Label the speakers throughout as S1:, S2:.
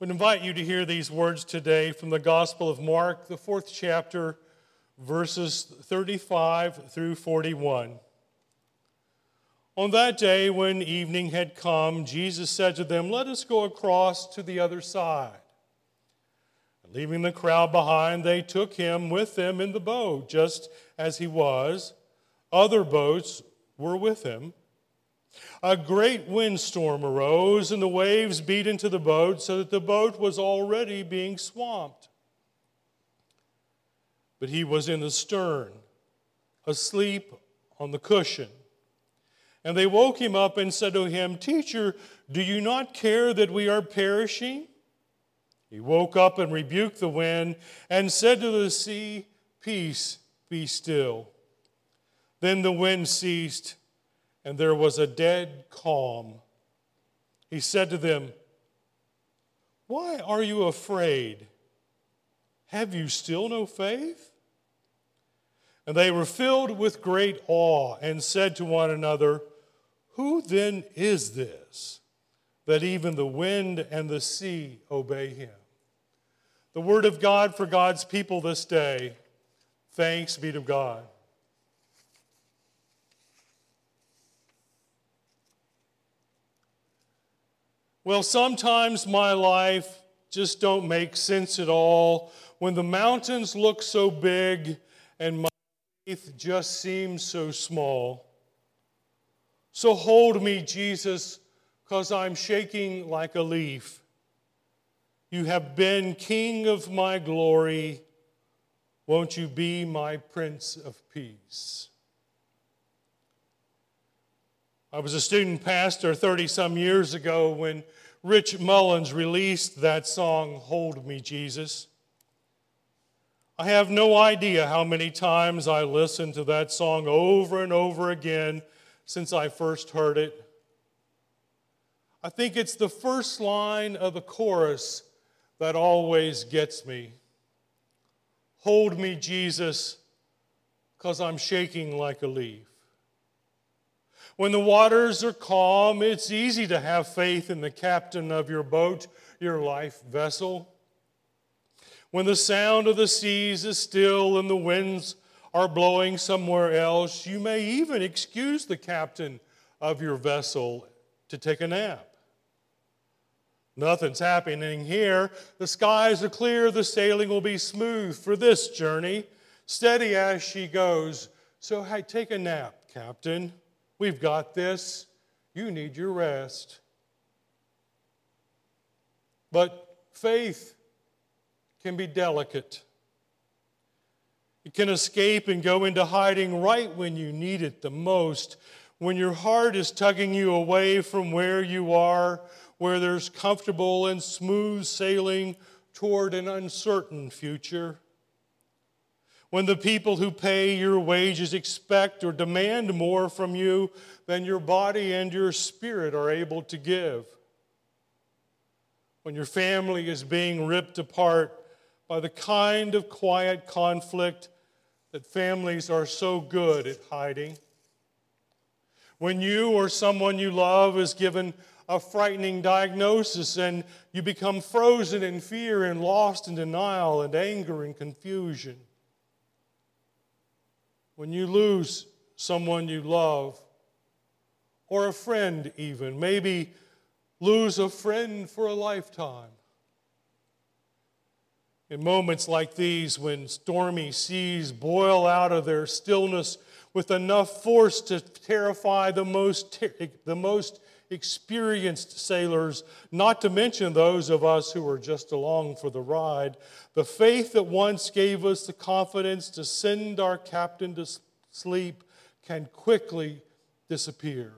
S1: would invite you to hear these words today from the Gospel of Mark, the 4th chapter, verses 35 through 41. On that day, when evening had come, Jesus said to them, "Let us go across to the other side." And leaving the crowd behind, they took him with them in the boat, just as he was. Other boats were with him. A great windstorm arose, and the waves beat into the boat, so that the boat was already being swamped. But he was in the stern, asleep on the cushion. And they woke him up and said to him, "Teacher, do you not care that we are perishing?" He woke up and rebuked the wind and said to the sea, "Peace, be still." Then the wind ceased, and there was a dead calm. He said to them, "Why are you afraid? Have you still no faith?" And they were filled with great awe and said to one another, "Who then is this, that even the wind and the sea obey him?" The word of God for God's people this day. Thanks be to God. Well, sometimes my life just don't make sense at all when the mountains look so big and my faith just seems so small. So hold me, Jesus, 'cause I'm shaking like a leaf. You have been King of my glory. Won't you be my Prince of Peace? I was a student pastor 30-some years ago when Rich Mullins released that song, "Hold Me, Jesus." I have no idea how many times I listened to that song over and over again since I first heard it. I think it's the first line of the chorus that always gets me. Hold me, Jesus, 'cause I'm shaking like a leaf. When the waters are calm, it's easy to have faith in the captain of your boat, your life vessel. When the sound of the seas is still and the winds are blowing somewhere else, you may even excuse the captain of your vessel to take a nap. Nothing's happening here. The skies are clear. The sailing will be smooth for this journey, steady as she goes. So, hey, take a nap, Captain. We've got this. You need your rest. But faith can be delicate. It can escape and go into hiding right when you need it the most, when your heart is tugging you away from where you are, where there's comfortable and smooth sailing toward an uncertain future. When the people who pay your wages expect or demand more from you than your body and your spirit are able to give. When your family is being ripped apart by the kind of quiet conflict that families are so good at hiding. When you or someone you love is given a frightening diagnosis and you become frozen in fear and lost in denial and anger and confusion. When you lose someone you love, or a friend even, maybe lose a friend for a lifetime. In moments like these, when stormy seas boil out of their stillness with enough force to terrify the most experienced sailors, not to mention those of us who are just along for the ride, the faith that once gave us the confidence to send our captain to sleep can quickly disappear.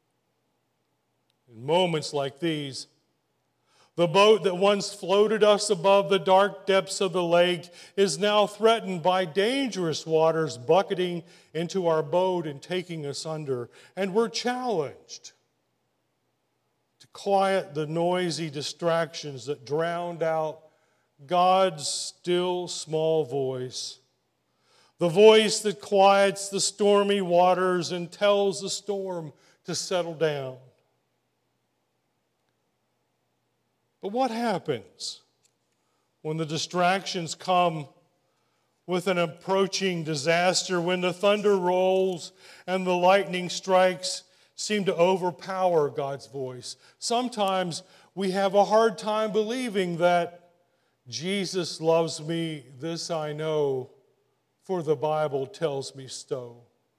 S1: In moments like these, the boat that once floated us above the dark depths of the lake is now threatened by dangerous waters bucketing into our boat and taking us under. And we're challenged to quiet the noisy distractions that drowned out God's still small voice. The voice that quiets the stormy waters and tells the storm to settle down. But what happens when the distractions come with an approaching disaster, when the thunder rolls and the lightning strikes seem to overpower God's voice? Sometimes we have a hard time believing that Jesus loves me, this I know, for the Bible tells me so.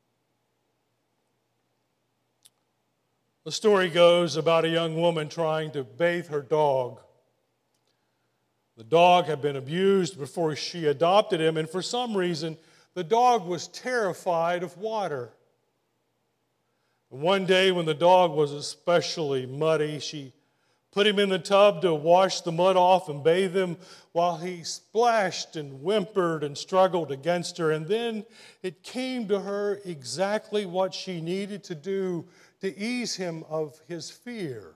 S1: The story goes about a young woman trying to bathe her dog. The dog had been abused before she adopted him, and for some reason, the dog was terrified of water. One day when the dog was especially muddy, she put him in the tub to wash the mud off and bathe him while he splashed and whimpered and struggled against her. And then it came to her exactly what she needed to do to ease him of his fear.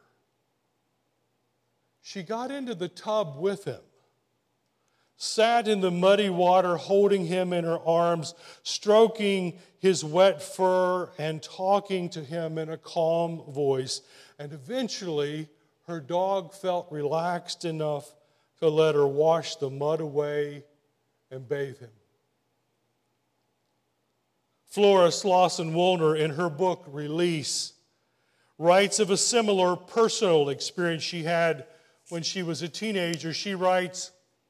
S1: She got into the tub with him, sat in the muddy water holding him in her arms, stroking his wet fur and talking to him in a calm voice. And eventually, her dog felt relaxed enough to let her wash the mud away and bathe him. Flora Slauson-Woolner, in her book, Release, writes of a similar personal experience she had when she was a teenager. She writes,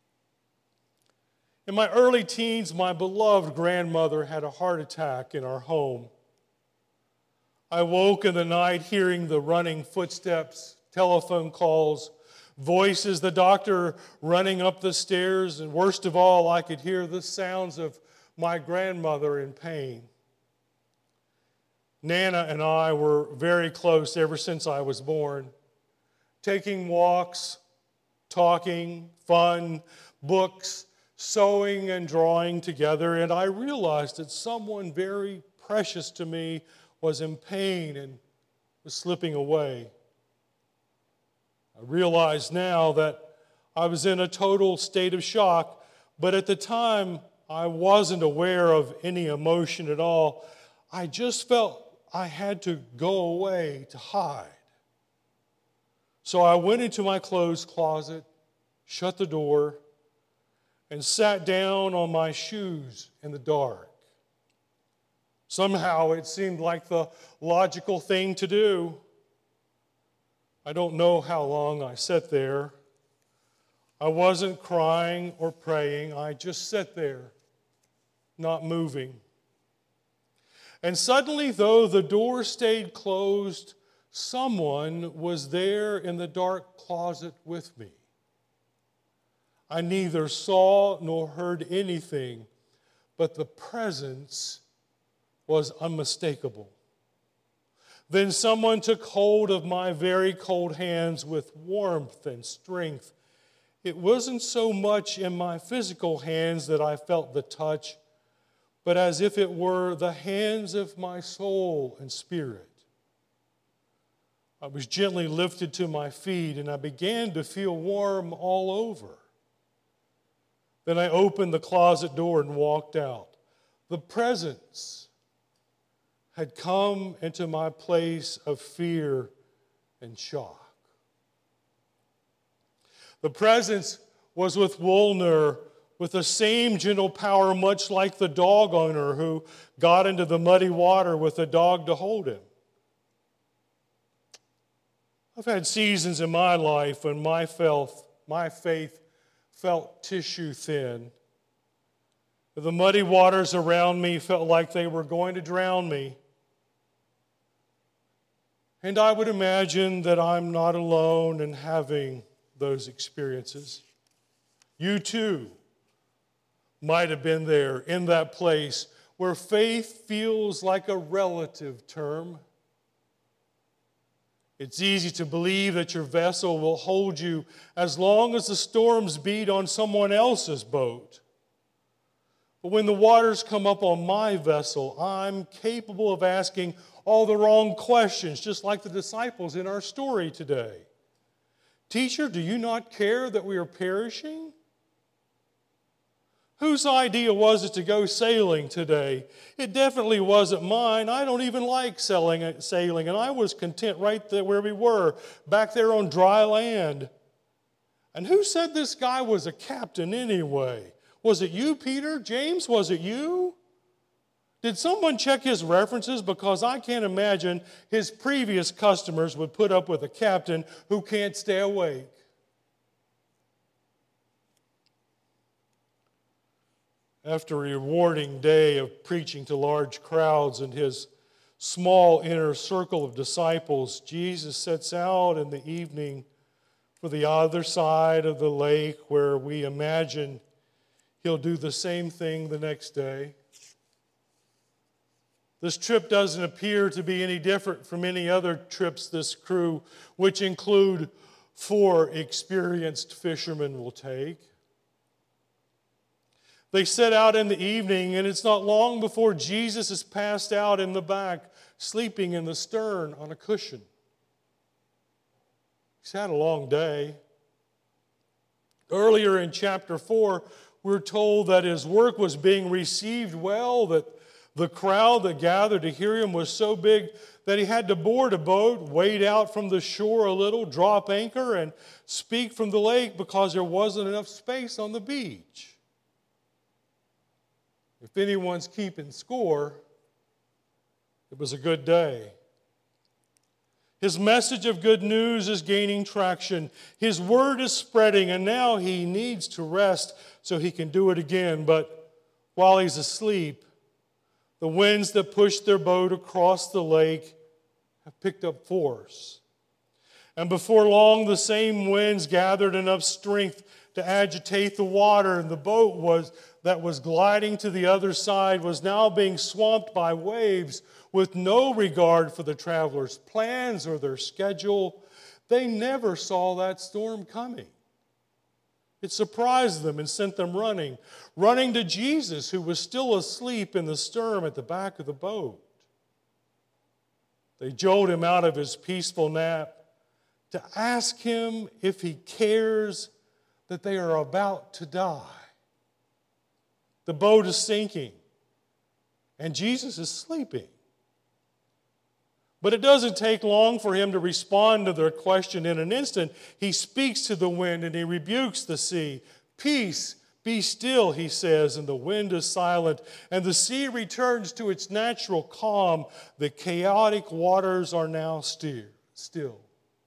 S1: "In my early teens, my beloved grandmother had a heart attack in our home. I woke in the night hearing the running footsteps, telephone calls, voices, the doctor running up the stairs, and worst of all, I could hear the sounds of my grandmother in pain. Nana and I were very close ever since I was born, taking walks, talking, fun, books, sewing and drawing together, and I realized that someone very precious to me was in pain and was slipping away. I realize now that I was in a total state of shock, but at the time I wasn't aware of any emotion at all. I just felt I had to go away to hide. So I went into my clothes closet, shut the door, and sat down on my shoes in the dark. Somehow it seemed like the logical thing to do. I don't know how long I sat there. I wasn't crying or praying. I just sat there, not moving. And suddenly, though the door stayed closed, someone was there in the dark closet with me. I neither saw nor heard anything, but the presence was unmistakable. Then someone took hold of my very cold hands with warmth and strength. It wasn't so much in my physical hands that I felt the touch, but as if it were the hands of my soul and spirit. I was gently lifted to my feet, and I began to feel warm all over. Then I opened the closet door and walked out. The presence had come into my place of fear and shock. The presence was with Woolner, with the same gentle power, much like the dog owner who got into the muddy water with a dog to hold him. I've had seasons in my life when my faith felt tissue thin. The muddy waters around me felt like they were going to drown me. And I would imagine that I'm not alone in having those experiences. You too might have been there in that place where faith feels like a relative term. It's easy to believe that your vessel will hold you as long as the storms beat on someone else's boat. But when the waters come up on my vessel, I'm capable of asking all the wrong questions, just like the disciples in our story today. Teacher, do you not care that we are perishing? Whose idea was it to go sailing today? It definitely wasn't mine. I don't even like sailing, and I was content right there where we were, back there on dry land. And who said this guy was a captain anyway? Was it you, Peter? James, was it you? Did someone check his references? Because I can't imagine his previous customers would put up with a captain who can't stay awake. After a rewarding day of preaching to large crowds and his small inner circle of disciples, Jesus sets out in the evening for the other side of the lake, where we imagine he'll do the same thing the next day. This trip doesn't appear to be any different from any other trips this crew, which include 4 experienced fishermen, will take. They set out in the evening, and it's not long before Jesus is passed out in the back, sleeping in the stern on a cushion. He's had a long day. Earlier in chapter 4, we're told that his work was being received well, that the crowd that gathered to hear him was so big that he had to board a boat, wade out from the shore a little, drop anchor, and speak from the lake because there wasn't enough space on the beach. If anyone's keeping score, it was a good day. His message of good news is gaining traction. His word is spreading, and now he needs to rest so he can do it again. But while he's asleep, the winds that pushed their boat across the lake have picked up force. And before long, the same winds gathered enough strength to agitate the water, and the boat that was gliding to the other side was now being swamped by waves with no regard for the travelers' plans or their schedule. They never saw that storm coming. It surprised them and sent them running to Jesus, who was still asleep in the stern at the back of the boat. They jolted him out of his peaceful nap to ask him if he cares that they are about to die. The boat is sinking, and Jesus is sleeping. But it doesn't take long for him to respond to their question. In an instant, he speaks to the wind and he rebukes the sea. "Peace, be still," he says, and the wind is silent, and the sea returns to its natural calm. The chaotic waters are now still.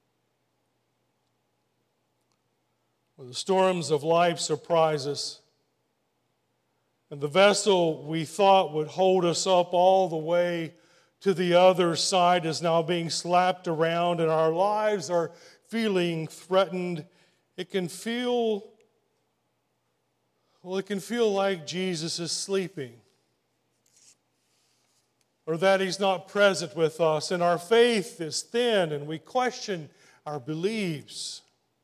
S1: Well, the storms of life surprise us. And the vessel we thought would hold us up all the way to the other side is now being slapped around, and our lives are feeling threatened. It can feel like Jesus is sleeping, or that he's not present with us, and our faith is thin, and we question our beliefs.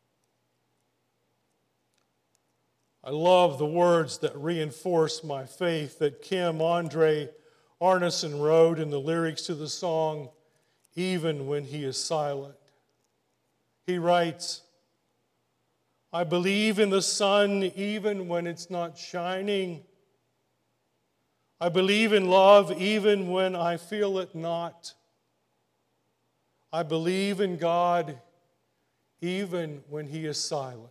S1: I love the words that reinforce my faith that Kim Andre Arneson wrote in the lyrics to the song, "Even When He Is Silent." He writes, "I believe in the sun even when it's not shining. I believe in love even when I feel it not. I believe in God even when He is silent."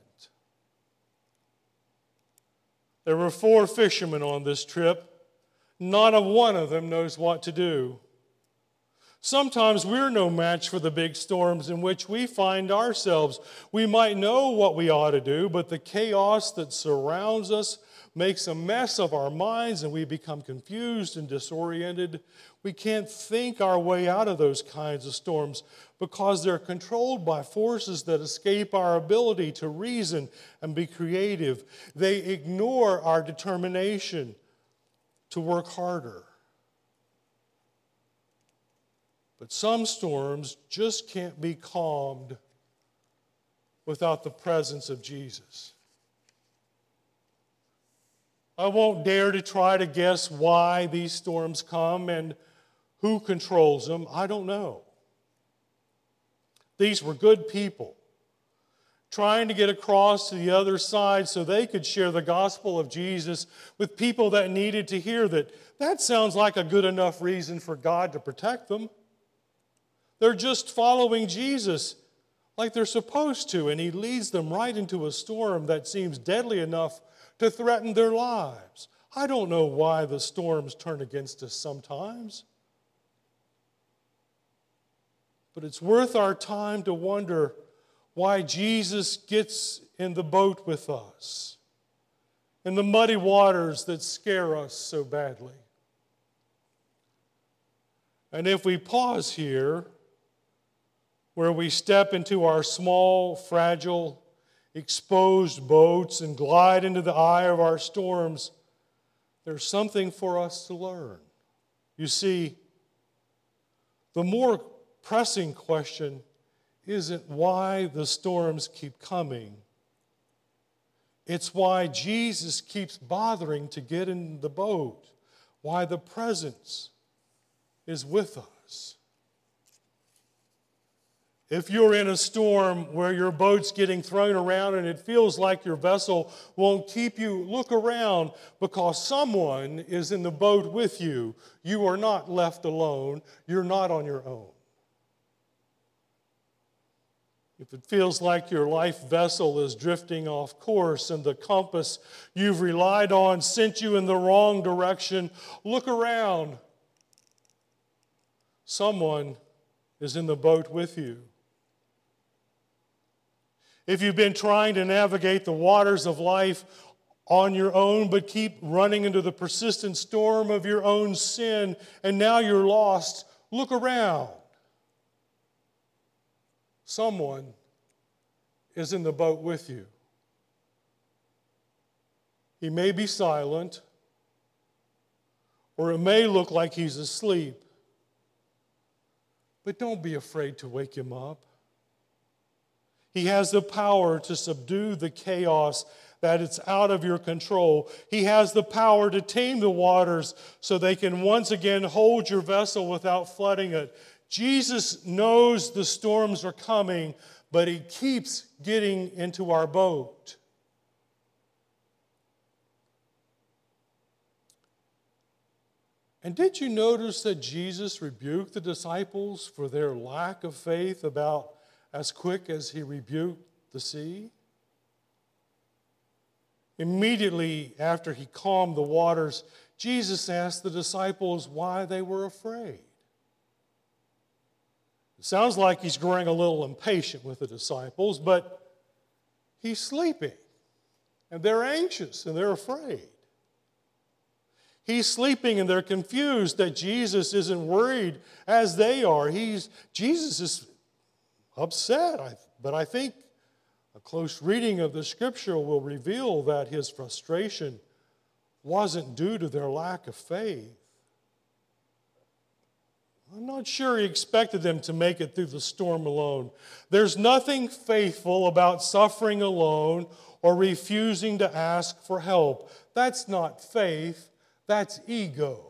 S1: There were 4 fishermen on this trip. Not a one of them knows what to do. Sometimes we're no match for the big storms in which we find ourselves. We might know what we ought to do, but the chaos that surrounds us makes a mess of our minds and we become confused and disoriented. We can't think our way out of those kinds of storms because they're controlled by forces that escape our ability to reason and be creative. They ignore our determination to work harder. But some storms just can't be calmed without the presence of Jesus. I won't dare to try to guess why these storms come and who controls them. I don't know. These were good people trying to get across to the other side so they could share the gospel of Jesus with people that needed to hear that. That sounds like a good enough reason for God to protect them. They're just following Jesus. like they're supposed to, and he leads them right into a storm that seems deadly enough to threaten their lives. I don't know why the storms turn against us sometimes, but it's worth our time to wonder why Jesus gets in the boat with us in the muddy waters that scare us so badly. And if we pause here, where we step into our small, fragile, exposed boats and glide into the eye of our storms, there's something for us to learn. You see, the more pressing question isn't why the storms keep coming. It's why Jesus keeps bothering to get in the boat, why the presence is with us. If you're in a storm where your boat's getting thrown around and it feels like your vessel won't keep you, look around, because someone is in the boat with you. You are not left alone. You're not on your own. If it feels like your life vessel is drifting off course and the compass you've relied on sent you in the wrong direction, look around. Someone is in the boat with you. If you've been trying to navigate the waters of life on your own, but keep running into the persistent storm of your own sin, and now you're lost, look around. Someone is in the boat with you. He may be silent, or it may look like he's asleep, but don't be afraid to wake him up. He has the power to subdue the chaos that it's out of your control. He has the power to tame the waters so they can once again hold your vessel without flooding it. Jesus knows the storms are coming, but he keeps getting into our boat. And did you notice that Jesus rebuked the disciples for their lack of faith about as quick as he rebuked the sea? Immediately after he calmed the waters, Jesus asked the disciples why they were afraid. It sounds like he's growing a little impatient with the disciples, but he's sleeping, and they're anxious, and they're afraid. He's sleeping, and they're confused that Jesus isn't worried as they are. Jesus is upset, but I think a close reading of the scripture will reveal that his frustration wasn't due to their lack of faith. I'm not sure he expected them to make it through the storm alone. There's nothing faithful about suffering alone or refusing to ask for help. That's not faith, that's ego.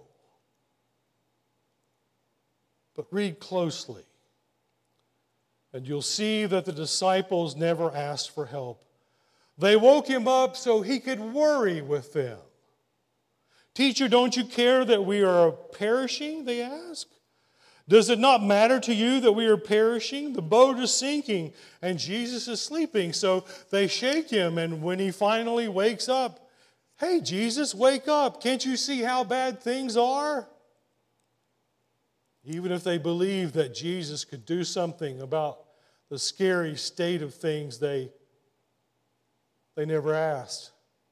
S1: But read closely, and you'll see that the disciples never asked for help. They woke him up so he could worry with them. Teacher, don't you care that we are perishing? They ask. Does it not matter to you that we are perishing? The boat is sinking and Jesus is sleeping. So they shake him, and when he finally wakes up, hey, Jesus, wake up. Can't you see how bad things are? Even if they believed that Jesus could do something about the scary state of things, they never asked.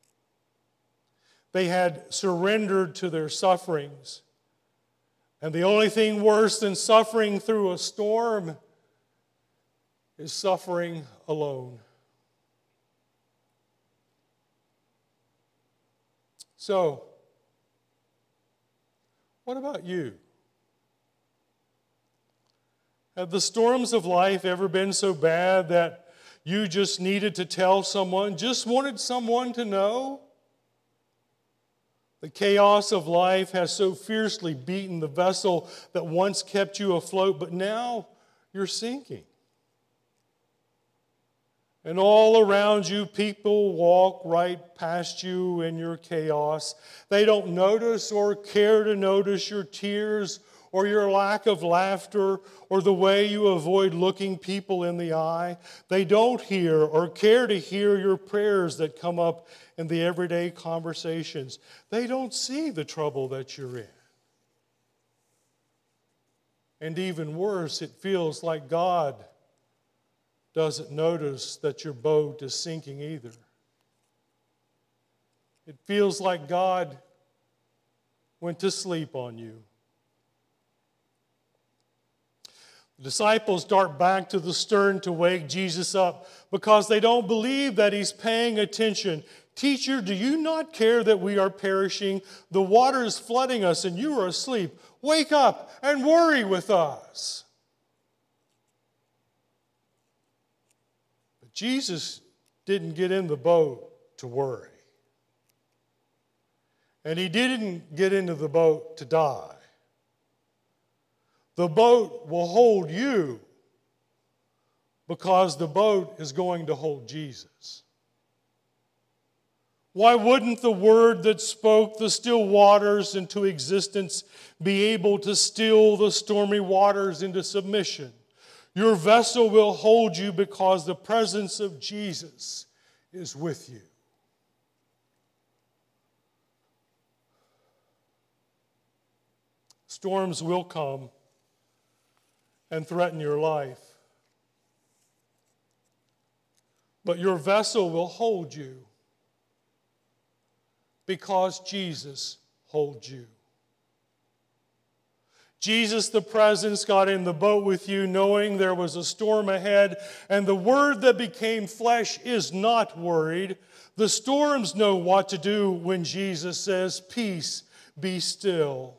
S1: They had surrendered to their sufferings. And the only thing worse than suffering through a storm is suffering alone. So, what about you? Have the storms of life ever been so bad that you just needed to tell someone, just wanted someone to know? The chaos of life has so fiercely beaten the vessel that once kept you afloat, but now you're sinking. And all around you, people walk right past you in your chaos. They don't notice or care to notice your tears or your lack of laughter, or the way you avoid looking people in the eye. They don't hear or care to hear your prayers that come up in the everyday conversations. They don't see the trouble that you're in. And even worse, it feels like God doesn't notice that your boat is sinking either. It feels like God went to sleep on you. The disciples dart back to the stern to wake Jesus up because they don't believe that he's paying attention. Teacher, do you not care that we are perishing? The water is flooding us and you are asleep. Wake up and worry with us. But Jesus didn't get in the boat to worry. And he didn't get into the boat to die. The boat will hold you because the boat is going to hold Jesus. Why wouldn't the word that spoke the still waters into existence be able to still the stormy waters into submission? Your vessel will hold you because the presence of Jesus is with you. Storms will come and threaten your life. But your vessel will hold you because Jesus holds you. Jesus, the presence, got in the boat with you knowing there was a storm ahead, and the Word that became flesh is not worried. The storms know what to do when Jesus says, "Peace, be still."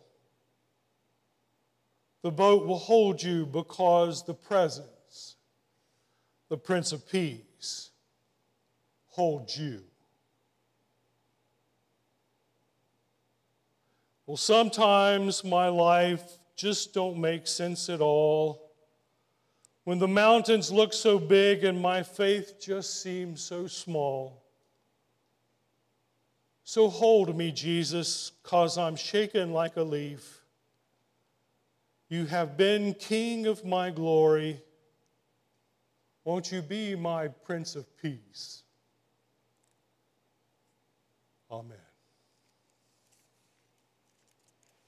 S1: The boat will hold you because the presence, the Prince of Peace, holds you. Well, sometimes my life just don't make sense at all. When the mountains look so big and my faith just seems so small. So hold me, Jesus, 'cause I'm shaken like a leaf. You have been King of my glory. Won't you be my Prince of Peace? Amen.